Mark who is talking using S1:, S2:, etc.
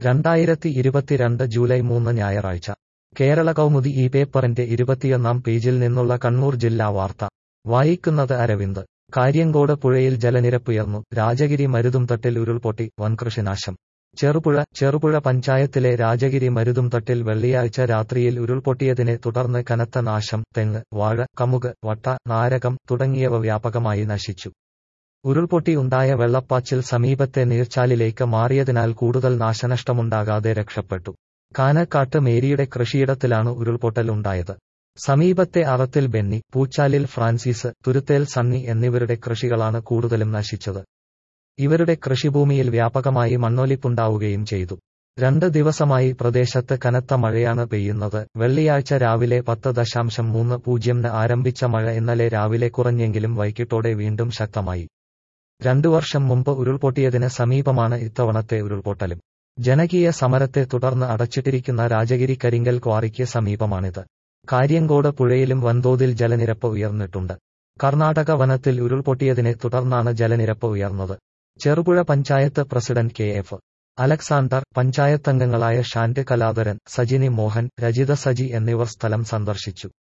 S1: 2022 July 3 ഞായറാഴ്ച കേരള കൗമുദി ഈ പേപ്പറിന്റെ 21 പേജിൽ നിന്നുള്ള കണ്ണൂർ ജില്ലാ വാർത്ത വായിക്കുന്നത് അരവിന്ദ്. കാര്യങ്കോട് പുഴയിൽ ജലനിരപ്പുയർന്നു. രാജഗിരി മരുതുംതട്ടിൽ ഉരുൾപൊട്ടി, വൻകൃഷിനാശം. ചെറുപുഴ പഞ്ചായത്തിലെ രാജഗിരി മരുതുംതട്ടിൽ വെള്ളിയാഴ്ച രാത്രിയിൽ ഉരുൾപൊട്ടിയതിനെ തുടർന്ന് കനത്ത നാശം. തെങ്ങ്, വാഴ, കമുക്, വട്ട, നാരകം തുടങ്ങിയവ വ്യാപകമായി നശിച്ചു. ഉരുൾപൊട്ടി ഉണ്ടായ വെള്ളപ്പാച്ചിൽ സമീപത്തെ നീർച്ചാലിലേക്ക് മാറിയതിനാൽ കൂടുതൽ നാശനഷ്ടമുണ്ടാകാതെ രക്ഷപ്പെട്ടു. കാനക്കാട്ട് മേരിയുടെ കൃഷിയിടത്തിലാണ് ഉരുൾപൊട്ടൽ ഉണ്ടായത്. സമീപത്തെ അറത്തിൽ ബെന്നി, പൂച്ചാലിൽ ഫ്രാൻസിസ്, തുരുത്തേൽ സണ്ണി എന്നിവരുടെ കൃഷികളാണ് കൂടുതലും നശിച്ചത്. ഇവരുടെ കൃഷിഭൂമിയിൽ വ്യാപകമായി മണ്ണൊലിപ്പുണ്ടാവുകയും ചെയ്തു. 2 ദിവസമായി പ്രദേശത്ത് കനത്ത മഴയാണ് പെയ്യുന്നത്. വെള്ളിയാഴ്ച രാവിലെ 10:30 ആരംഭിച്ച മഴ ഇന്നലെ രാവിലെ കുറഞ്ഞെങ്കിലും വൈകിട്ടോടെ വീണ്ടും ശക്തമായി. 2 വർഷം മുമ്പ് ഉരുൾപൊട്ടിയതിന് സമീപമാണ് ഇത്തവണത്തെ ഉരുൾപൊട്ടലും. ജനകീയ സമരത്തെ തുടർന്ന് അടച്ചിട്ടിരിക്കുന്ന രാജഗിരി കരിങ്കൽ ക്വാറിക്ക് സമീപമാണിത്. കാര്യങ്കോട് പുഴയിലും വൻതോതിൽ ജലനിരപ്പ് ഉയർന്നിട്ടുണ്ട്. കർണാടക വനത്തിൽ ഉരുൾപൊട്ടിയതിനെ തുടർന്നാണ് ജലനിരപ്പ് ഉയർന്നത്. Cherupuzha panchayat president K F. അലക്സാണ്ടർ, പഞ്ചായത്തംഗങ്ങളായ ഷാന്റ് കലാധരൻ, സജിനി മോഹൻ, രജിത സജി എന്നിവർ സ്ഥലം സന്ദർശിച്ചു.